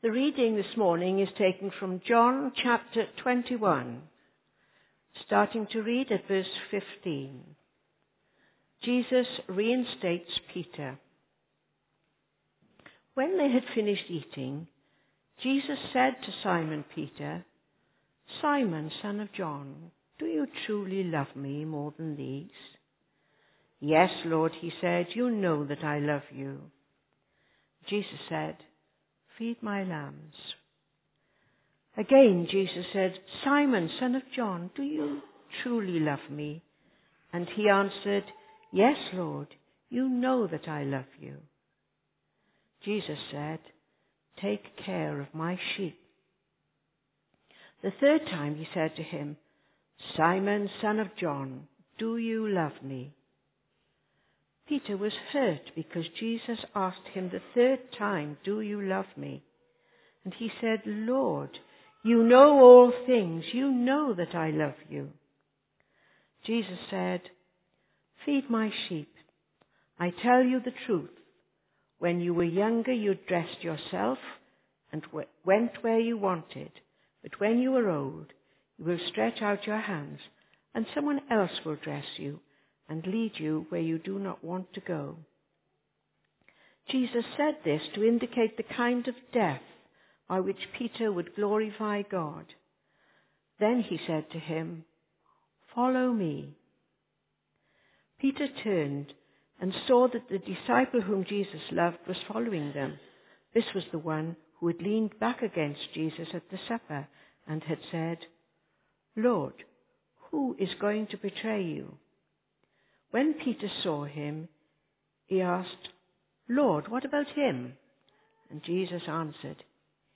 The reading this morning is taken from John chapter 21, starting to read at verse 15. Jesus reinstates Peter. When they had finished eating, Jesus said to Simon Peter, "Simon, son of John, do you truly love me more than these?" "Yes, Lord," he said, "you know that I love you." Jesus said, "Feed my lambs." Again Jesus said, "Simon, son of John, do you truly love me?" And he answered, "Yes, Lord, you know that I love you." Jesus said, "Take care of my sheep." The third time he said to him, "Simon, son of John, do you love me?" Peter was hurt because Jesus asked him the third time, "Do you love me?" And he said, "Lord, you know all things. You know that I love you." Jesus said, "Feed my sheep. I tell you the truth. When you were younger, you dressed yourself and went where you wanted. But when you are old, you will stretch out your hands, and someone else will dress you and lead you where you do not want to go." Jesus said this to indicate the kind of death by which Peter would glorify God. Then he said to him, "Follow me." Peter turned and saw that the disciple whom Jesus loved was following them. This was the one who had leaned back against Jesus at the supper and had said, "Lord, who is going to betray you?" When Peter saw him, he asked, "Lord, what about him?" And Jesus answered,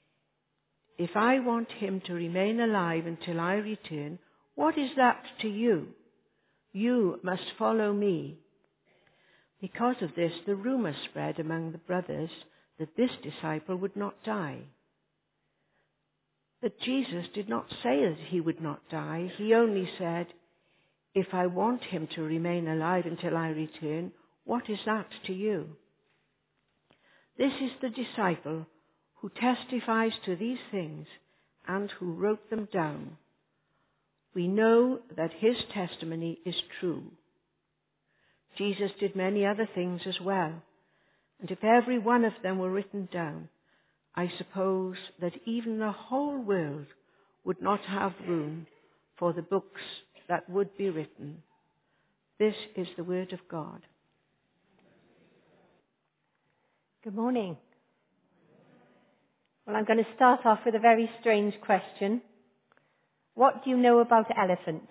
"If I want him to remain alive until I return, what is that to you? You must follow me." Because of this, the rumor spread among the brothers that this disciple would not die. But Jesus did not say that he would not die. He only said, "If I want him to remain alive until I return, what is that to you?" This is the disciple who testifies to these things and who wrote them down. We know that his testimony is true. Jesus did many other things as well, and if every one of them were written down, I suppose that even the whole world would not have room for the books that would be written. This is the word of God. Good morning. Well, I'm going to start off with a very strange question. What do you know about elephants?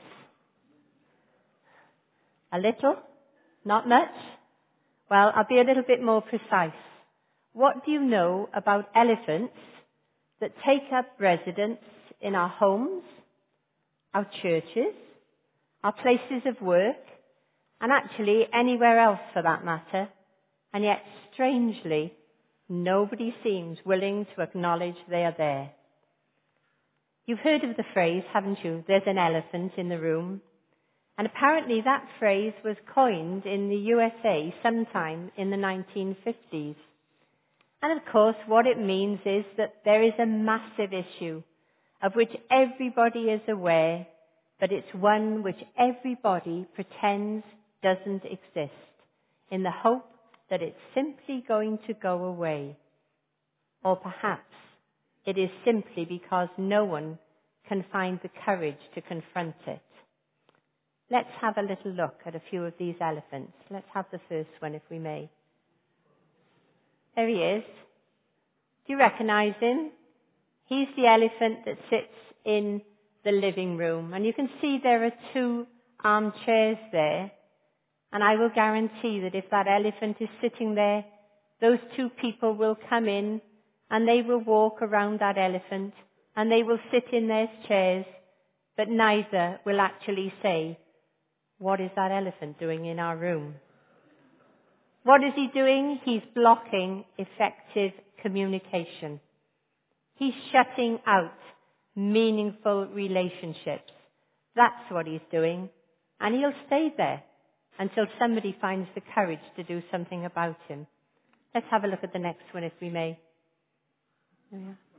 A little? Not much? Well, I'll be a little bit more precise. What do you know about elephants that take up residence in our homes, our churches, our places of work, and actually anywhere else for that matter, and yet, strangely, nobody seems willing to acknowledge they are there? You've heard of the phrase, haven't you? There's an elephant in the room. And apparently that phrase was coined in the USA sometime in the 1950s. And of course, what it means is that there is a massive issue of which everybody is aware, but it's one which everybody pretends doesn't exist, in the hope that it's simply going to go away. Or perhaps it is simply because no one can find the courage to confront it. Let's have a little look at a few of these elephants. Let's have the first one, if we may. There he is. Do you recognize him? He's the elephant that sits in the living room. And you can see there are two armchairs there. And I will guarantee that if that elephant is sitting there, those two people will come in and they will walk around that elephant and they will sit in their chairs, but neither will actually say, "What is that elephant doing in our room?" What is he doing? He's blocking effective communication. He's shutting out meaningful relationships. That's what he's doing. And he'll stay there until somebody finds the courage to do something about him. Let's have a look at the next one, if we may. There we are.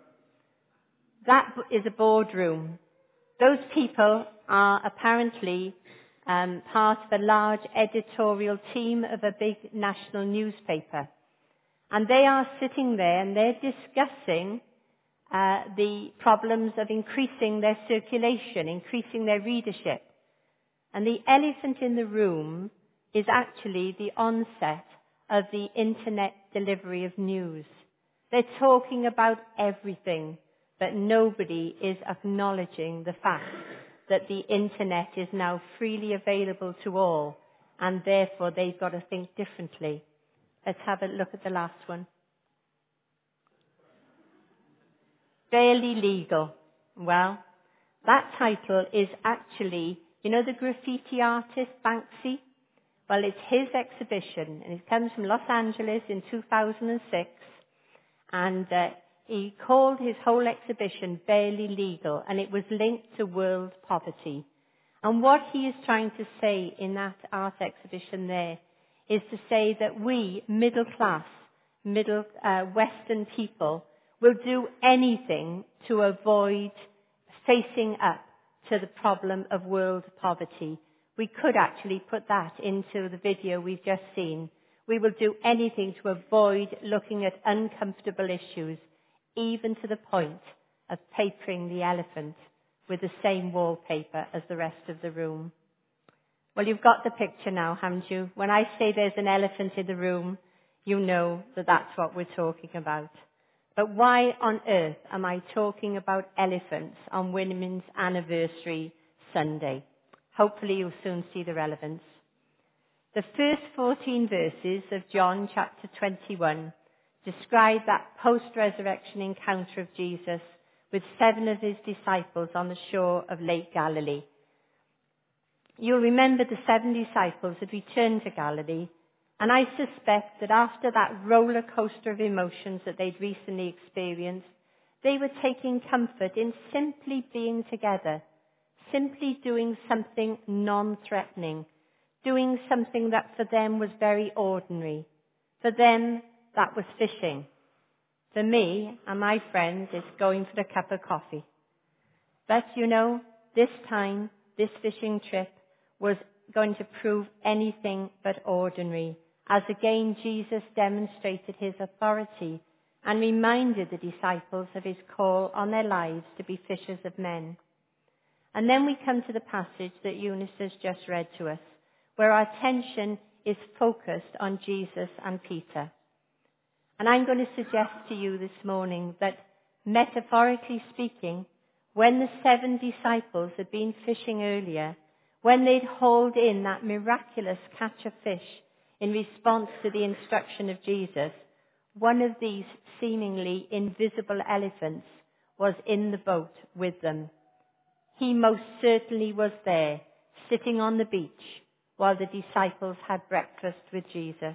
That is a boardroom. Those people are apparently part of a large editorial team of a big national newspaper. And they are sitting there and they're discussing the problems of increasing their circulation, increasing their readership. And the elephant in the room is actually the onset of the internet delivery of news. They're talking about everything, but nobody is acknowledging the fact that the internet is now freely available to all, and therefore they've got to think differently. Let's have a look at the last one. Barely Legal. Well, that title is actually, you know the graffiti artist Banksy? Well, it's his exhibition, and it comes from Los Angeles in 2006, and he called his whole exhibition Barely Legal, and it was linked to world poverty. And what he is trying to say in that art exhibition there is to say that we, middle class, Western people, will do anything to avoid facing up to the problem of world poverty. We could actually put that into the video we've just seen. We will do anything to avoid looking at uncomfortable issues, even to the point of papering the elephant with the same wallpaper as the rest of the room. Well, you've got the picture now, haven't you? When I say there's an elephant in the room, you know that that's what we're talking about. But why on earth am I talking about elephants on Women's Anniversary Sunday? Hopefully you'll soon see the relevance. The first 14 verses of John chapter 21 describe that post-resurrection encounter of Jesus with 7 of his disciples on the shore of Lake Galilee. You'll remember the 7 disciples had returned to Galilee, and I suspect that after that roller coaster of emotions that they'd recently experienced, they were taking comfort in simply being together, simply doing something non-threatening, doing something that for them was very ordinary. For them, that was fishing. For me and my friends, it's going for a cup of coffee. But you know, this time, this fishing trip was going to prove anything but ordinary, as again Jesus demonstrated his authority and reminded the disciples of his call on their lives to be fishers of men. And then we come to the passage that Eunice has just read to us, where our attention is focused on Jesus and Peter. And I'm going to suggest to you this morning that, metaphorically speaking, when the 7 disciples had been fishing earlier, when they'd hauled in that miraculous catch of fish in response to the instruction of Jesus, one of these seemingly invisible elephants was in the boat with them. He most certainly was there, sitting on the beach, while the disciples had breakfast with Jesus.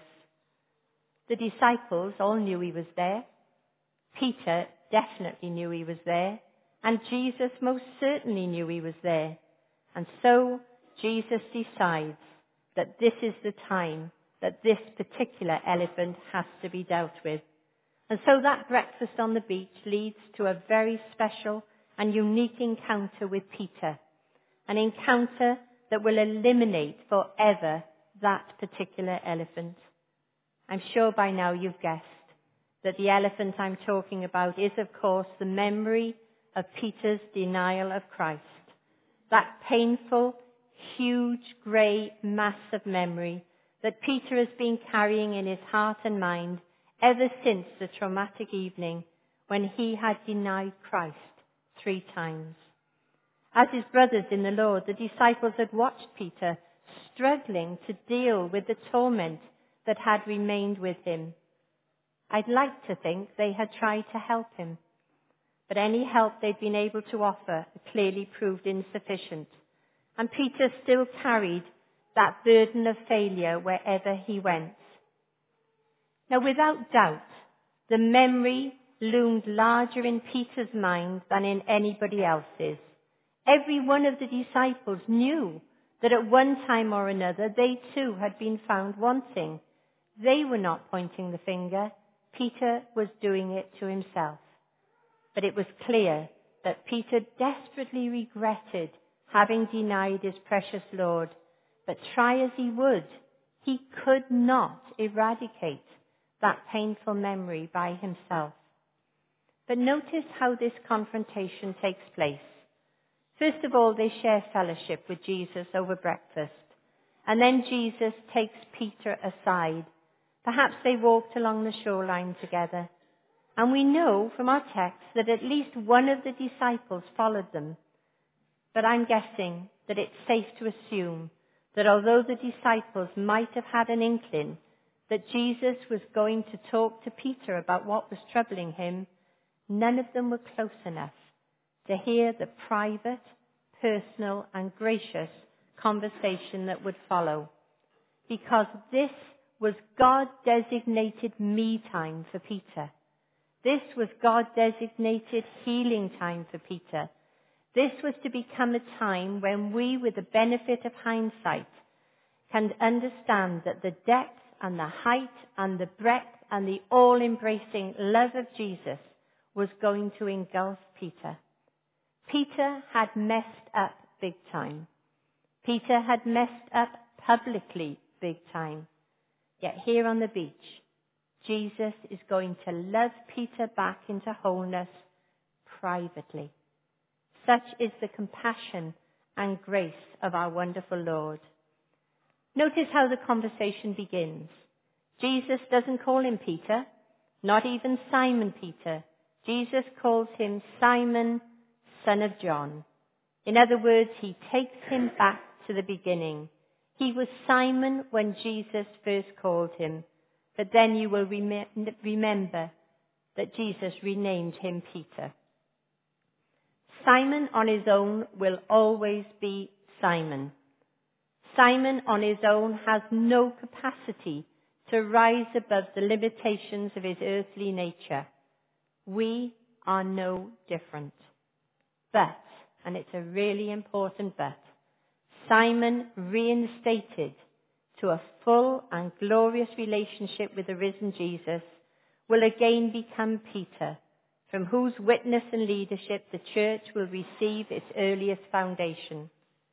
The disciples all knew he was there. Peter definitely knew he was there. And Jesus most certainly knew he was there. And so Jesus decides that this is the time that this particular elephant has to be dealt with. And so that breakfast on the beach leads to a very special and unique encounter with Peter. An encounter that will eliminate forever that particular elephant. I'm sure by now you've guessed that the elephant I'm talking about is, of course, the memory of Peter's denial of Christ. That painful, huge, grey mass of memory that Peter has been carrying in his heart and mind ever since the traumatic evening when he had denied Christ 3 times. As his brothers in the Lord, the disciples had watched Peter struggling to deal with the torment that had remained with him. I'd like to think they had tried to help him, but any help they'd been able to offer clearly proved insufficient. And Peter still carried that burden of failure wherever he went. Now, without doubt, the memory loomed larger in Peter's mind than in anybody else's. Every one of the disciples knew that at one time or another they too had been found wanting. They were not pointing the finger. Peter was doing it to himself. But it was clear that Peter desperately regretted having denied his precious Lord, but try as he would, he could not eradicate that painful memory by himself. But notice how this confrontation takes place. First of all, they share fellowship with Jesus over breakfast. And then Jesus takes Peter aside. Perhaps they walked along the shoreline together. And we know from our text that at least one of the disciples followed them. But I'm guessing that it's safe to assume that although the disciples might have had an inkling that Jesus was going to talk to Peter about what was troubling him, none of them were close enough to hear the private, personal, and gracious conversation that would follow. Because this was God-designated me time for Peter. This was God-designated healing time for Peter. This was to become a time when we, with the benefit of hindsight, can understand that the depth and the height and the breadth and the all-embracing love of Jesus was going to engulf Peter. Peter had messed up big time. Peter had messed up publicly big time. Yet here on the beach, Jesus is going to love Peter back into wholeness privately. Such is the compassion and grace of our wonderful Lord. Notice how the conversation begins. Jesus doesn't call him Peter, not even Simon Peter. Jesus calls him Simon, son of John. In other words, he takes him back to the beginning. He was Simon when Jesus first called him, but then you will remember that Jesus renamed him Peter. Simon on his own will always be Simon. Simon on his own has no capacity to rise above the limitations of his earthly nature. We are no different. But, and it's a really important but, Simon, reinstated to a full and glorious relationship with the risen Jesus, will again become Peter, from whose witness and leadership the church will receive its earliest foundation.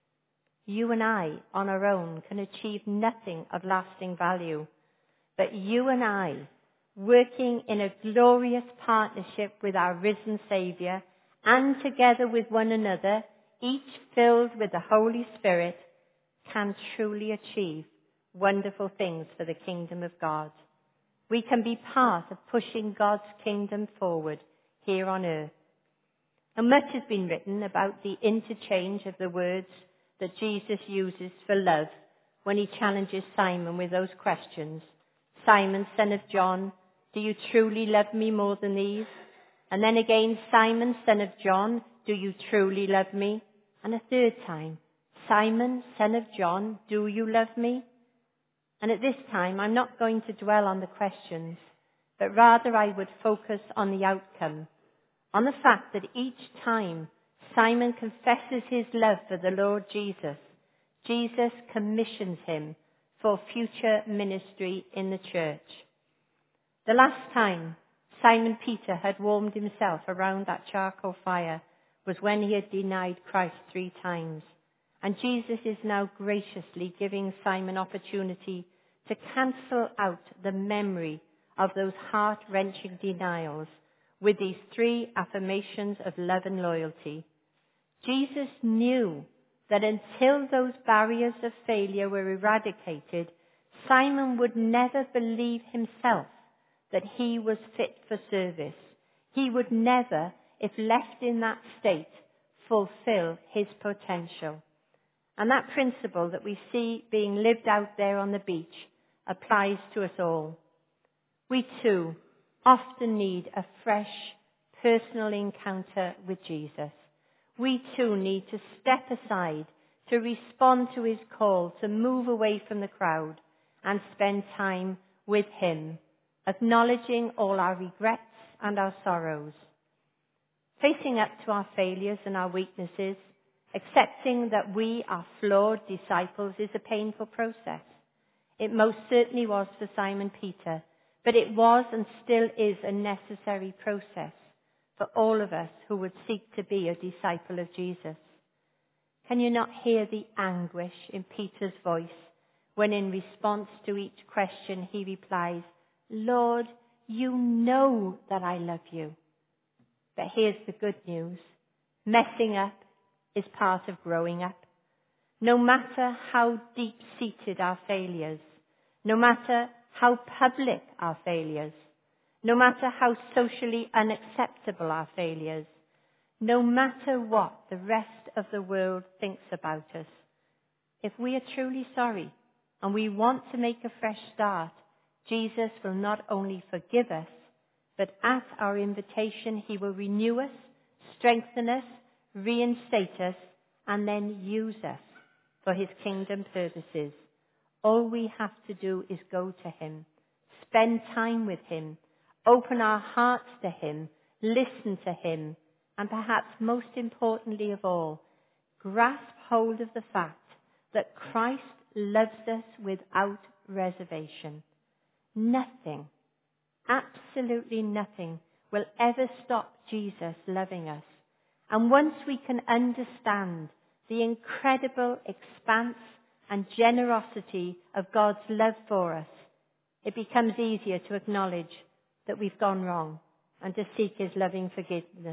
You and I, on our own, can achieve nothing of lasting value. But you and I, working in a glorious partnership with our risen Saviour, and together with one another, each filled with the Holy Spirit, can truly achieve wonderful things for the kingdom of God. We can be part of pushing God's kingdom forward here on earth. And much has been written about the interchange of the words that Jesus uses for love when he challenges Simon with those questions. Simon, son of John, do you truly love me more than these? And then again, Simon, son of John, do you truly love me? And a third time, Simon, son of John, do you love me? And at this time, I'm not going to dwell on the questions, but rather I would focus on the outcome, on the fact that each time Simon confesses his love for the Lord Jesus, Jesus commissions him for future ministry in the church. The last time Simon Peter had warmed himself around that charcoal fire was when he had denied Christ 3 times. And Jesus is now graciously giving Simon opportunity to cancel out the memory of those heart-wrenching denials with these 3 affirmations of love and loyalty. Jesus knew that until those barriers of failure were eradicated, Simon would never believe himself that he was fit for service. He would never, if left in that state, fulfill his potential. And that principle that we see being lived out there on the beach applies to us all. We too often need a fresh, personal encounter with Jesus. We too need to step aside to respond to his call to move away from the crowd and spend time with him, acknowledging all our regrets and our sorrows. Facing up to our failures and our weaknesses, accepting that we are flawed disciples is a painful process. It most certainly was for Simon Peter, but it was and still is a necessary process for all of us who would seek to be a disciple of Jesus. Can you not hear the anguish in Peter's voice when in response to each question he replies, Lord, you know that I love you. But here's the good news. Messing up is part of growing up. No matter how deep-seated our failures, no matter how public our failures, no matter how socially unacceptable our failures, no matter what the rest of the world thinks about us, if we are truly sorry and we want to make a fresh start, Jesus will not only forgive us, but at our invitation, he will renew us, strengthen us, reinstate us, and then use us for his kingdom purposes. All we have to do is go to him, spend time with him, open our hearts to him, listen to him, and perhaps most importantly of all, grasp hold of the fact that Christ loves us without reservation. Nothing, absolutely nothing, will ever stop Jesus loving us. And once we can understand the incredible expanse and generosity of God's love for us, it becomes easier to acknowledge that we've gone wrong and to seek his loving forgiveness.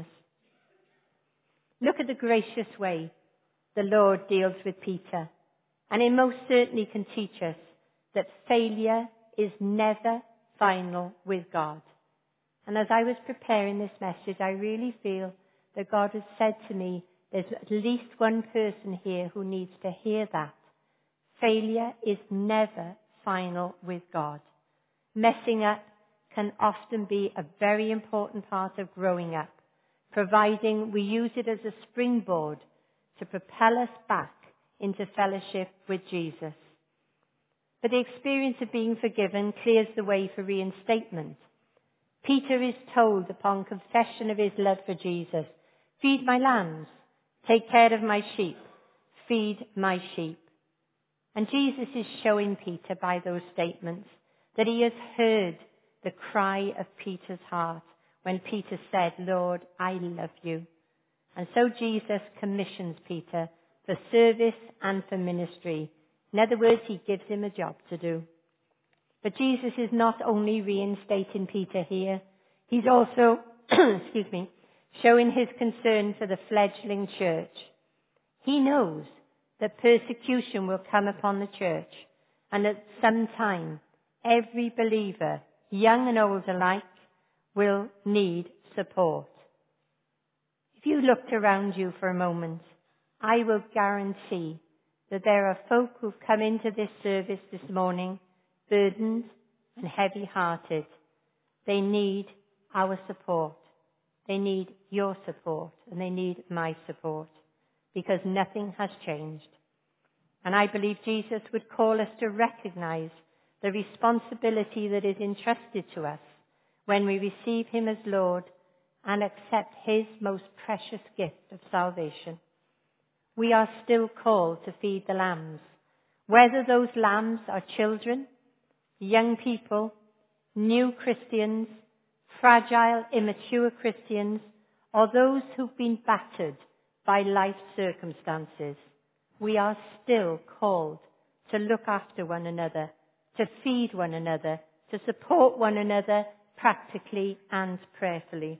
Look at the gracious way the Lord deals with Peter, and it most certainly can teach us that failure is never final with God. And as I was preparing this message, I really feel that God has said to me, there's at least one person here who needs to hear that. Failure is never final with God. Messing up can often be a very important part of growing up, providing we use it as a springboard to propel us back into fellowship with Jesus. But the experience of being forgiven clears the way for reinstatement. Peter is told upon confession of his love for Jesus, feed my lambs, take care of my sheep, feed my sheep. And Jesus is showing Peter by those statements that he has heard the cry of Peter's heart when Peter said, Lord, I love you. And so Jesus commissions Peter for service and for ministry. In other words, he gives him a job to do. But Jesus is not only reinstating Peter here, he's also, showing his concern for the fledgling church. He knows that persecution will come upon the church, and at some time, every believer, young and old alike, will need support. If you looked around you for a moment, I will guarantee that there are folk who've come into this service this morning burdened and heavy-hearted. They need our support. They need your support, and they need my support, because nothing has changed. And I believe Jesus would call us to recognize the responsibility that is entrusted to us when we receive him as Lord and accept his most precious gift of salvation. We are still called to feed the lambs, whether those lambs are children, young people, new Christians, fragile, immature Christians, or those who've been battered by life's circumstances. We are still called to look after one another, to feed one another, to support one another practically and prayerfully.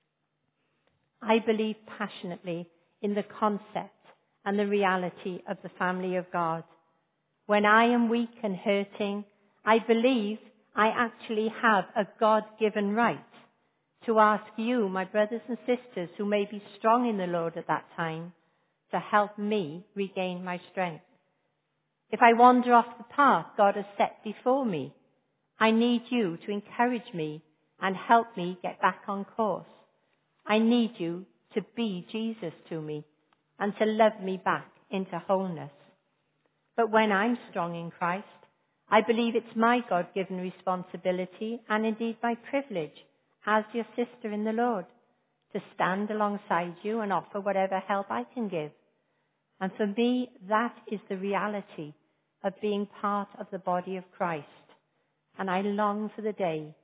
I believe passionately in the concept and the reality of the family of God. When I am weak and hurting, I believe I actually have a God-given right to ask you, my brothers and sisters who may be strong in the Lord at that time, to help me regain my strength. If I wander off the path God has set before me, I need you to encourage me and help me get back on course. I need you to be Jesus to me and to love me back into wholeness. But when I'm strong in Christ, I believe it's my God-given responsibility and indeed my privilege as your sister in the Lord to stand alongside you and offer whatever help I can give. And for me, that is the reality of being part of the body of Christ. And I long for the day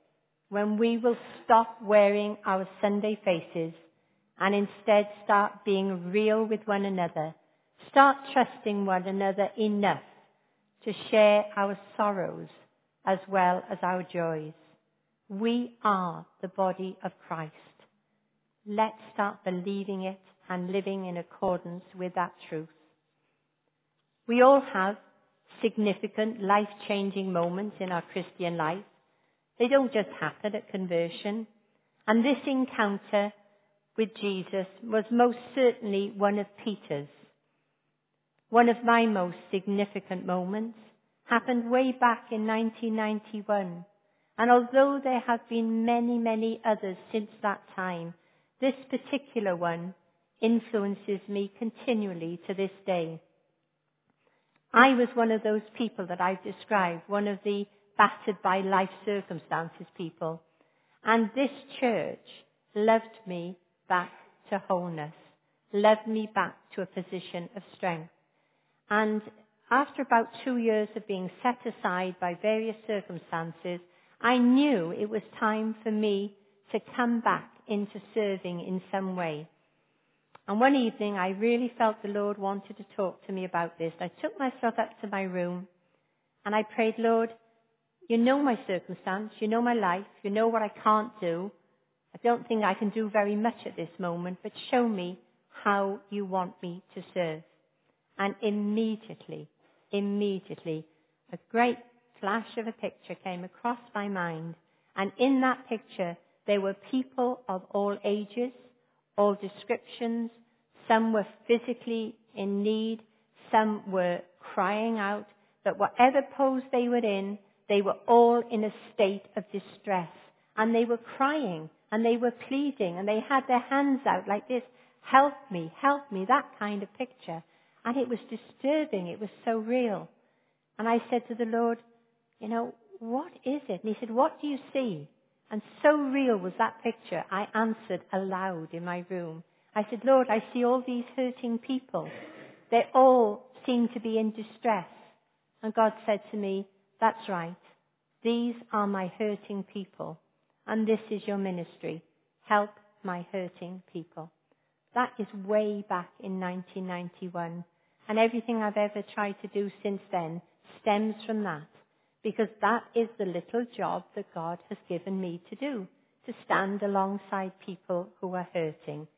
when we will stop wearing our Sunday faces and instead start being real with one another, start trusting one another enough to share our sorrows as well as our joys. We are the body of Christ. Let's start believing it and living in accordance with that truth. We all have significant life-changing moments in our Christian life. They don't just happen at conversion. And this encounter with Jesus was most certainly one of Peter's. One of my most significant moments happened way back in 1991. And although there have been many, many others since that time, this particular one influences me continually to this day. I was one of those people that I've described, one of the battered by life circumstances people. And this church loved me back to wholeness, loved me back to a position of strength. And after about 2 years of being set aside by various circumstances, I knew it was time for me to come back into serving in some way. And one evening, I really felt the Lord wanted to talk to me about this. I took myself up to my room and I prayed, Lord, you know my circumstance, you know my life, you know what I can't do. I don't think I can do very much at this moment, but show me how you want me to serve. And immediately, a great flash of a picture came across my mind. And in that picture, there were people of all ages, all descriptions. Some were physically in need. Some were crying out. But whatever pose they were in, they were all in a state of distress. And they were crying and they were pleading and they had their hands out like this. Help me, that kind of picture. And it was disturbing. It was so real. And I said to the Lord, you know, what is it? And he said, what do you see? And so real was that picture, I answered aloud in my room. I said, Lord, I see all these hurting people. They all seem to be in distress. And God said to me, that's right. These are my hurting people. And this is your ministry. Help my hurting people. That is way back in 1991. And everything I've ever tried to do since then stems from that. Because that is the little job that God has given me to do, to stand alongside people who are hurting.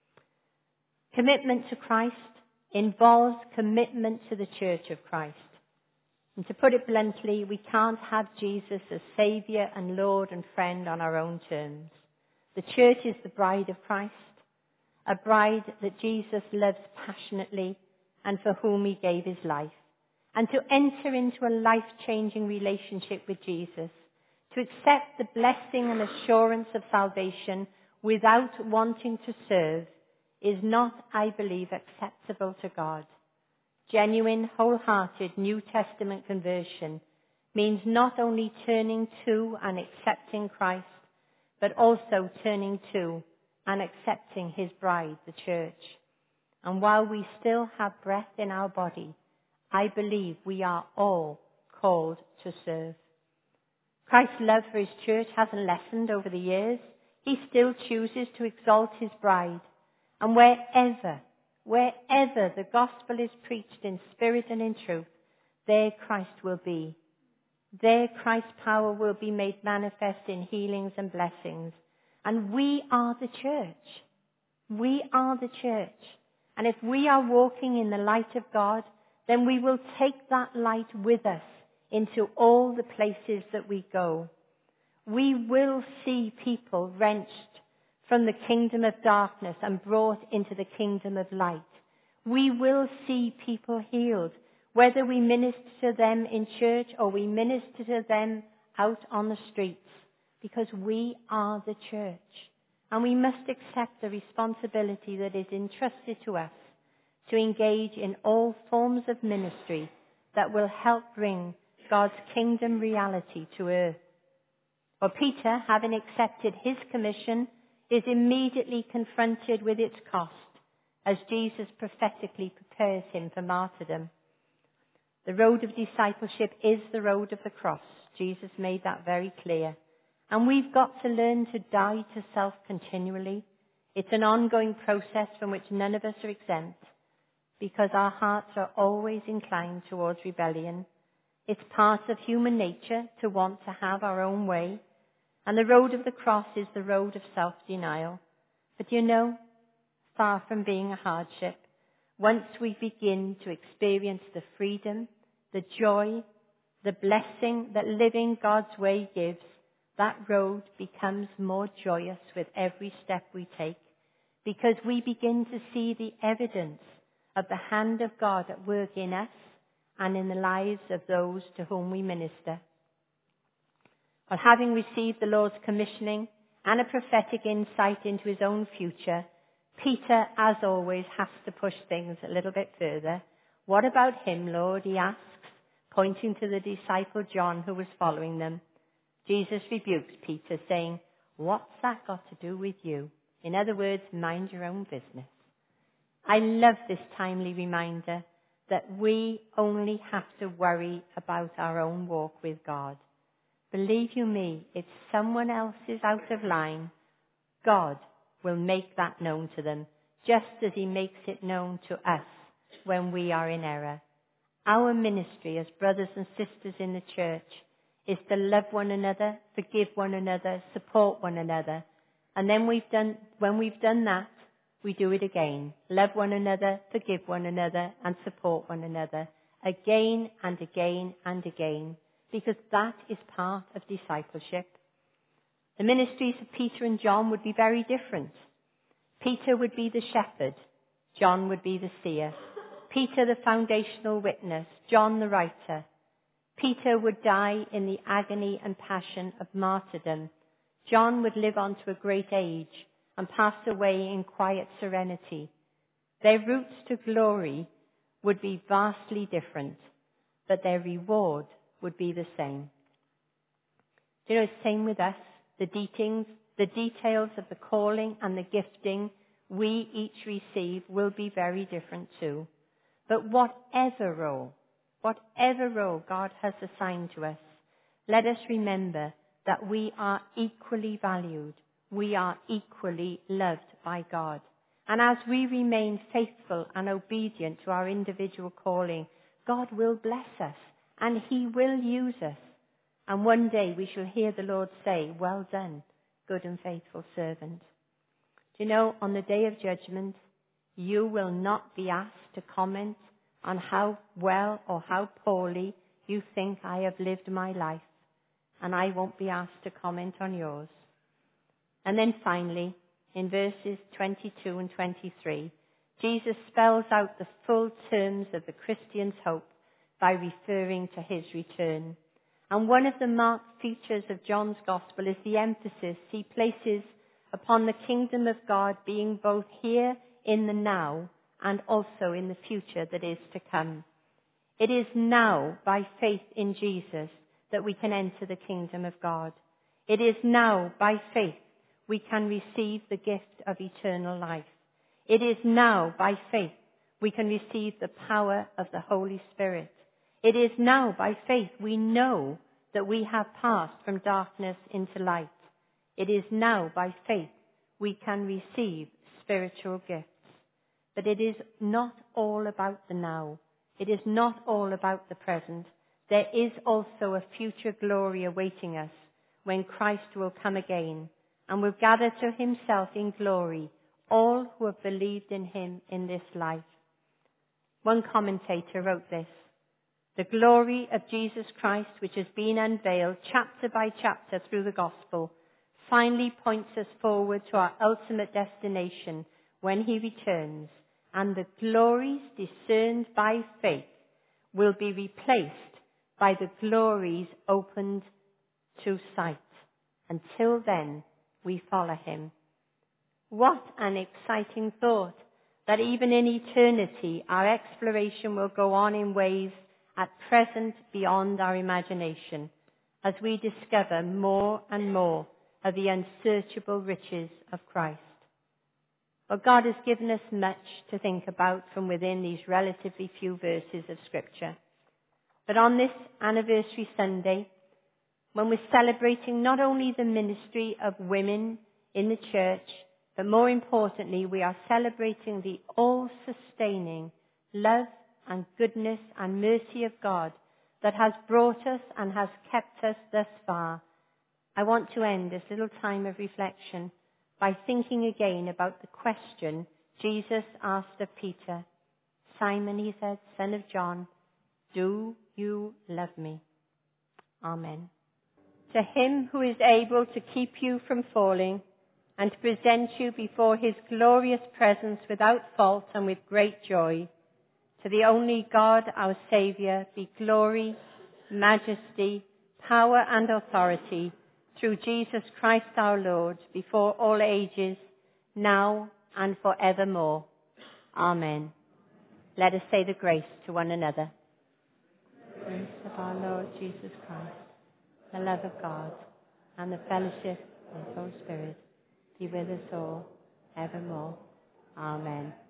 Commitment to Christ involves commitment to the Church of Christ. And to put it bluntly, we can't have Jesus as Saviour and Lord and friend on our own terms. The church is the bride of Christ, a bride that Jesus loves passionately and for whom he gave his life. And to enter into a life-changing relationship with Jesus, to accept the blessing and assurance of salvation without wanting to serve, is not, I believe, acceptable to God. Genuine, wholehearted New Testament conversion means not only turning to and accepting Christ, but also turning to and accepting his bride, the church. And while we still have breath in our body, I believe we are all called to serve. Christ's love for his church hasn't lessened over the years. He still chooses to exalt his bride. And wherever the gospel is preached in spirit and in truth, there Christ will be. There Christ's power will be made manifest in healings and blessings. And we are the church. We are the church. And if we are walking in the light of God, then we will take that light with us into all the places that we go. We will see people wrenched from the kingdom of darkness and brought into the kingdom of light. We will see people healed, whether we minister to them in church or we minister to them out on the streets, because we are the church. And we must accept the responsibility that is entrusted to us to engage in all forms of ministry that will help bring God's kingdom reality to earth. For Peter, having accepted his commission, is immediately confronted with its cost as Jesus prophetically prepares him for martyrdom. The road of discipleship is the road of the cross. Jesus made that very clear. And we've got to learn to die to self continually. It's an ongoing process from which none of us are exempt, because our hearts are always inclined towards rebellion. It's part of human nature to want to have our own way. And the road of the cross is the road of self-denial. But you know, far from being a hardship, once we begin to experience the freedom, the joy, the blessing that living God's way gives, that road becomes more joyous with every step we take, because we begin to see the evidence of the hand of God at work in us and in the lives of those to whom we minister. Well, having received the Lord's commissioning and a prophetic insight into his own future, Peter, as always, has to push things a little bit further. What about him, Lord? He asks, pointing to the disciple John who was following them. Jesus rebukes Peter, saying, "What's that got to do with you?" In other words, mind your own business. I love this timely reminder that we only have to worry about our own walk with God. Believe you me, if someone else is out of line, God will make that known to them, just as he makes it known to us when we are in error. Our ministry as brothers and sisters in the church is to love one another, forgive one another, support one another. And then when we've done that, we do it again. Love one another, forgive one another, and support one another. Again and again and again. Because that is part of discipleship. The ministries of Peter and John would be very different. Peter would be the shepherd. John would be the seer. Peter the foundational witness. John the writer. Peter would die in the agony and passion of martyrdom. John would live on to a great age and pass away in quiet serenity. Their routes to glory would be vastly different, but their reward would be the same. Do you know, it's the same with us. The details of the calling and the gifting we each receive will be very different too. But whatever role God has assigned to us, let us remember that we are equally valued. We are equally loved by God. And as we remain faithful and obedient to our individual calling, God will bless us and he will use us. And one day we shall hear the Lord say, "Well done, good and faithful servant." Do you know, on the day of judgment, you will not be asked to comment on how well or how poorly you think I have lived my life. And I won't be asked to comment on yours. And then finally, in verses 22 and 23, Jesus spells out the full terms of the Christian's hope by referring to his return. And one of the marked features of John's gospel is the emphasis he places upon the kingdom of God being both here in the now and also in the future that is to come. It is now by faith in Jesus that we can enter the kingdom of God. It is now by faith we can receive the gift of eternal life. It is now by faith we can receive the power of the Holy Spirit. It is now by faith we know that we have passed from darkness into light. It is now by faith we can receive spiritual gifts. But it is not all about the now. It is not all about the present. There is also a future glory awaiting us when Christ will come again and will gather to himself in glory all who have believed in him in this life. One commentator wrote this: "The glory of Jesus Christ, which has been unveiled chapter by chapter through the gospel, finally points us forward to our ultimate destination when he returns, and the glories discerned by faith will be replaced by the glories opened to sight. Until then, we follow him." What an exciting thought, that even in eternity our exploration will go on in ways at present beyond our imagination, as we discover more and more of the unsearchable riches of Christ. Well, God has given us much to think about from within these relatively few verses of Scripture. But on this anniversary Sunday, when we're celebrating not only the ministry of women in the church, but more importantly, we are celebrating the all-sustaining love and goodness and mercy of God that has brought us and has kept us thus far. I want to end this little time of reflection by thinking again about the question Jesus asked of Peter. Simon, he said, son of John, do you love me? Amen. To him who is able to keep you from falling and to present you before his glorious presence without fault and with great joy, to the only God, our Saviour, be glory, majesty, power and authority through Jesus Christ our Lord, before all ages, now and forevermore. Amen. Let us say the grace to one another. The grace of our Lord Jesus Christ, the love of God, and the fellowship of the Holy Spirit be with us all evermore. Amen.